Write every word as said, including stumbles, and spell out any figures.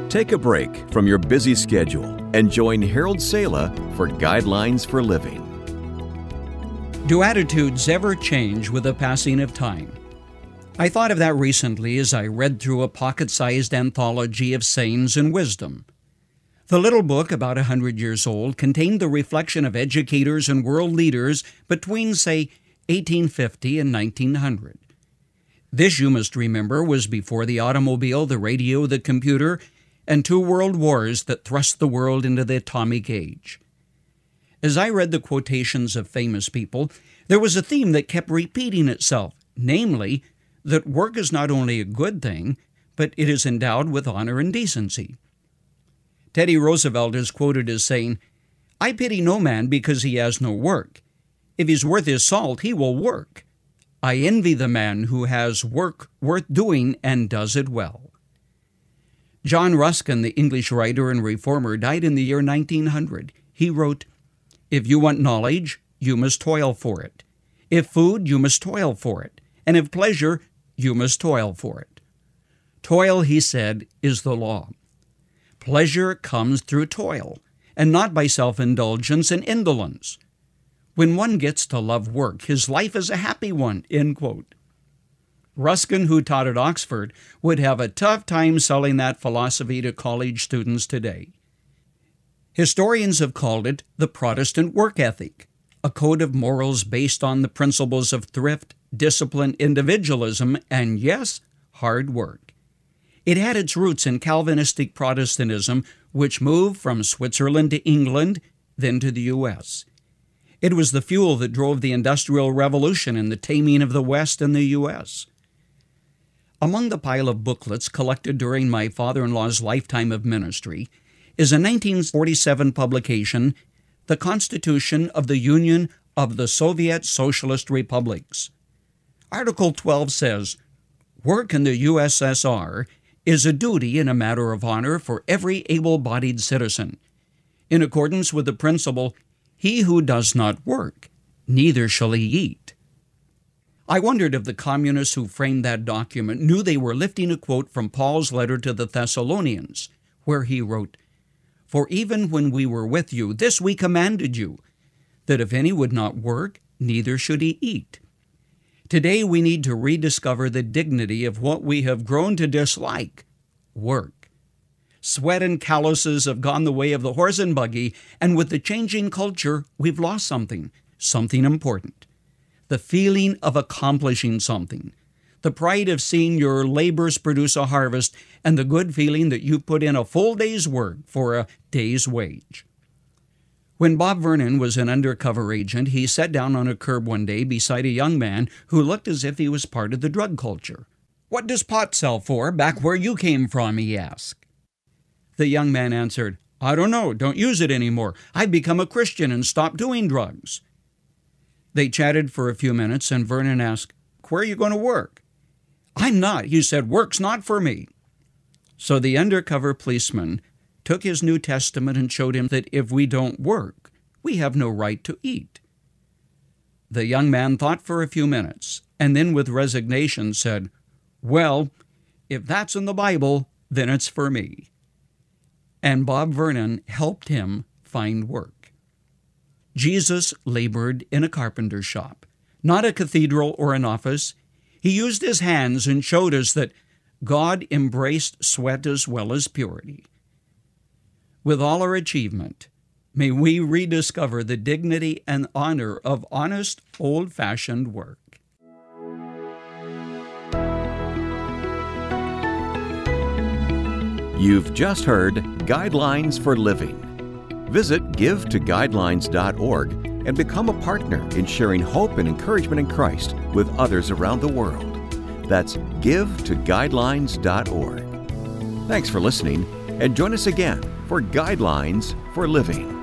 Take a break from your busy schedule and join Harold Sala for Guidelines for Living. Do attitudes ever change with the passing of time? I thought of that recently as I read through a pocket-sized anthology of sayings and wisdom. The little book, about a hundred years old, contained the reflection of educators and world leaders between, say, eighteen fifty and nineteen hundred. This, you must remember, was before the automobile, the radio, the computer, and two world wars that thrust the world into the atomic age. As I read the quotations of famous people, there was a theme that kept repeating itself, namely, that work is not only a good thing, but it is endowed with honor and decency. Teddy Roosevelt is quoted as saying, "I pity no man because he has no work. If he's worth his salt, he will work. I envy the man who has work worth doing and does it well." John Ruskin, the English writer and reformer, died in the year nineteen hundred. He wrote, "If you want knowledge, you must toil for it. If food, you must toil for it. And if pleasure, you must toil for it." Toil, he said, is the law. Pleasure comes through toil, and not by self-indulgence and indolence. When one gets to love work, his life is a happy one, end quote. Ruskin, who taught at Oxford, would have a tough time selling that philosophy to college students today. Historians have called it the Protestant work ethic, a code of morals based on the principles of thrift, discipline, individualism, and, yes, hard work. It had its roots in Calvinistic Protestantism, which moved from Switzerland to England, then to the U S It was the fuel that drove the Industrial Revolution and the taming of the West and the U S Among the pile of booklets collected during my father-in-law's lifetime of ministry is a nineteen forty-seven publication, The Constitution of the Union of the Soviet Socialist Republics. Article twelve says, "Work in the U S S R is a duty and a matter of honor for every able-bodied citizen, in accordance with the principle, he who does not work, neither shall he eat." I wondered if the communists who framed that document knew they were lifting a quote from Paul's letter to the Thessalonians, where he wrote, "For even when we were with you, this we commanded you, that if any would not work, neither should he eat." Today we need to rediscover the dignity of what we have grown to dislike, work. Sweat and calluses have gone the way of the horse and buggy, and with the changing culture, we've lost something, something important. The feeling of accomplishing something, the pride of seeing your labors produce a harvest, and the good feeling that you put in a full day's work for a day's wage. When Bob Vernon was an undercover agent, he sat down on a curb one day beside a young man who looked as if he was part of the drug culture. "What does pot sell for back where you came from?" he asked. The young man answered, "I don't know, don't use it anymore. I've become a Christian and stopped doing drugs." They chatted for a few minutes, and Vernon asked, "Where are you going to work?" "I'm not," he said. "Work's not for me." So the undercover policeman took his New Testament and showed him that if we don't work, we have no right to eat. The young man thought for a few minutes, and then with resignation said, "Well, if that's in the Bible, then it's for me." And Bob Vernon helped him find work. Jesus labored in a carpenter's shop, not a cathedral or an office. He used his hands and showed us that God embraced sweat as well as purity. With all our achievement, may we rediscover the dignity and honor of honest, old-fashioned work. You've just heard Guidelines for Living. Visit give to guidelines dot org and become a partner in sharing hope and encouragement in Christ with others around the world. That's give to guidelines dot org. Thanks for listening, and join us again for Guidelines for Living.